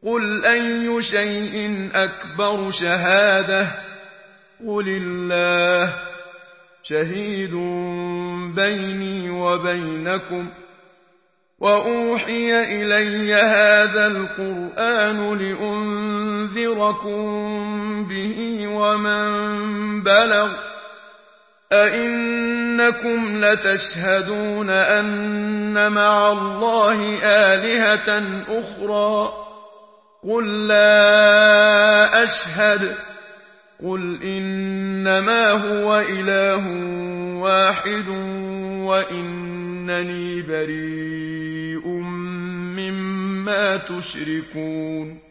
قُلْ أَيُّ شَيْءٍ أَكْبَرُ شَهَادَةً ۖ قُلِ اللَّهُ ۖ شَهِيدٌ بَيْنِي وَبَيْنَكُمْ ۚ وَأُوحِيَ إِلَيَّ هَٰذَا الْقُرْآنُ لِأُنذِرَكُم بِهِ وَمَن بَلَغَ ۚ أَئِنَّكُمْ لَتَشْهَدُونَ أَنَّ مَعَ اللَّهِ آلِهَةً أُخْرَىٰ ۚ قُل لَّا أَشْهَدُ ۚ قُلْ إِنَّمَا هُوَ إِلَٰهٌ وَاحِدٌ وَإِنَّنِي بَرِيءٌ مِّمَّا تُشْرِكُونَ